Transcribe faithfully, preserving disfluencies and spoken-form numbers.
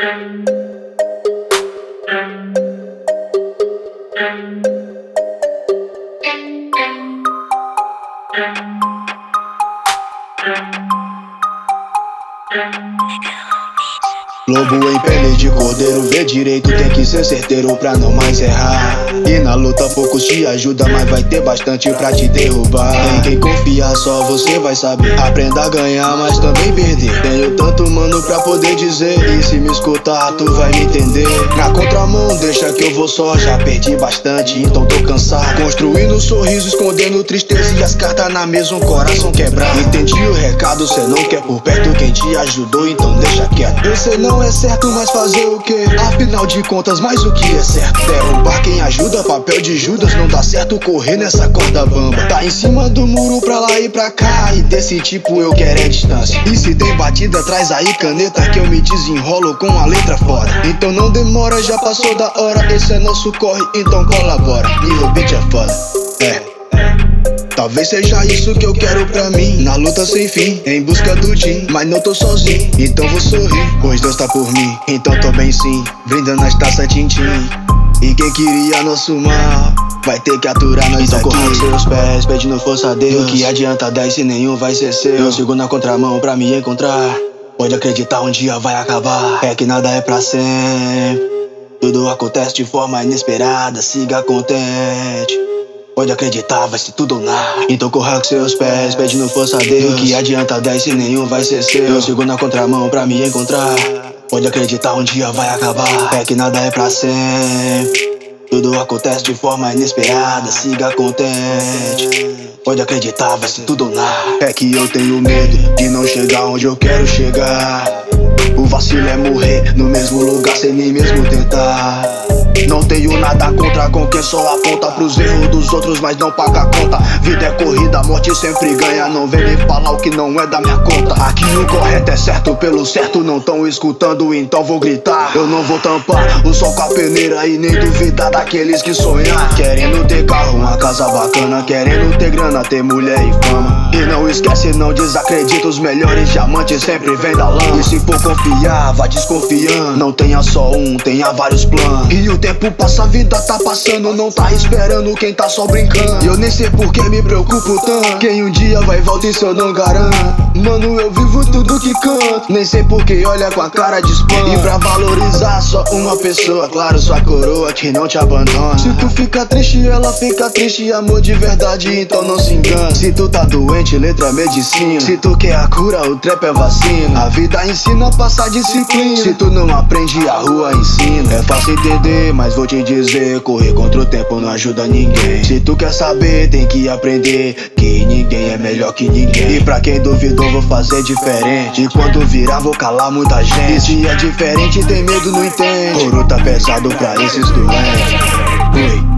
Lobo em pele de cordeiro, vê direito, tem que ser certeiro pra não mais errar. E na luta poucos te ajudam, mas vai ter bastante pra te derrubar. Em quem confiar só você vai saber. Aprenda a ganhar, mas também perder. Tenho tanto mano pra poder dizer, e se me escutar tu vai me entender. Na contramão deixa que eu vou só, já perdi bastante, então tô cansado. Construindo sorriso, escondendo tristeza e as cartas na mesa, um coração quebrado. Entendi o recado, cê não quer por perto quem te ajudou, então deixa quieto. Eu sei não é certo, mas fazer o que? Afinal de contas, mais o que é certo? Derrubar quem ajuda, papel de Judas, não dá certo correr nessa corda bamba. Tá em cima do muro pra lá e pra cá, e desse tipo eu quero é distância. E se tem batida, traz aí caneta que eu me desenrolo com a letra fora. Então não demora, já passou da hora, esse é nosso corre, então colabora. E o beat é foda, é. Talvez seja isso que eu quero pra mim, na luta sem fim, em busca do din. Mas não tô sozinho, então vou sorrir, pois Deus tá por mim, então tô bem sim, brindando as taças tintim. E quem queria nosso mal, vai ter que aturar nós então aqui. Então corra seus pés, pedindo força a Deus. Que adianta dez se nenhum vai ser seu. Eu sigo na contramão pra me encontrar, pode acreditar um dia vai acabar. É que nada é pra sempre, tudo acontece de forma inesperada, siga contente. Pode acreditar, vai ser tudo ou nada. Então corra com seus pés, pedindo força a Deus. Que adianta dez se nenhum vai ser seu. Eu sigo na contramão pra me encontrar, pode acreditar um dia vai acabar. É que nada é pra sempre, tudo acontece de forma inesperada, siga contente. Pode acreditar, vai ser tudo ou nada. É que eu tenho medo de não chegar onde eu quero chegar. O vacilo é morrer no mesmo lugar sem nem mesmo tentar. Não tenho nada contra com quem só aponta pros erros dos outros, mas não paga a conta. Vida é corrida, a morte sempre ganha. Não vem nem falar o que não é da minha conta. Aqui o correto é certo, pelo certo não tão escutando, então vou gritar. Eu não vou tampar o sol com a peneira e nem duvidar daqueles que sonhar. Querendo ter carro, uma casa bacana, querendo ter grana, ter mulher e fama. E não esquece, não desacredita, os melhores diamantes sempre vêm da lama. E se for confiar, vai desconfiando, não tenha só um, tenha vários planos. E o tempo passa, a vida tá passando, não tá esperando quem tá só brincando. E eu nem sei por que me preocupo tanto, quem um dia vai voltar isso eu não garanto. Mano, eu vivo tudo que canto, nem sei por que olha com a cara de spam. E pra valorizar só uma pessoa, claro, sua coroa que não te abandona. Se tu fica triste, ela fica triste, amor de verdade, então não se engana. Se tu tá doente, letra é medicina. Se tu quer a cura, o trap é vacina. A vida ensina a passar disciplina. Se tu não aprende, a rua ensina. É fácil entender, mas vou te dizer, correr contra o tempo não ajuda ninguém. Se tu quer saber, tem que aprender que ninguém é melhor que ninguém. E pra quem duvidou, vou fazer diferente. E quando virar, vou calar muita gente. E se é diferente, tem medo, não entende. Ouro tá pesado pra esses doentes. Oi.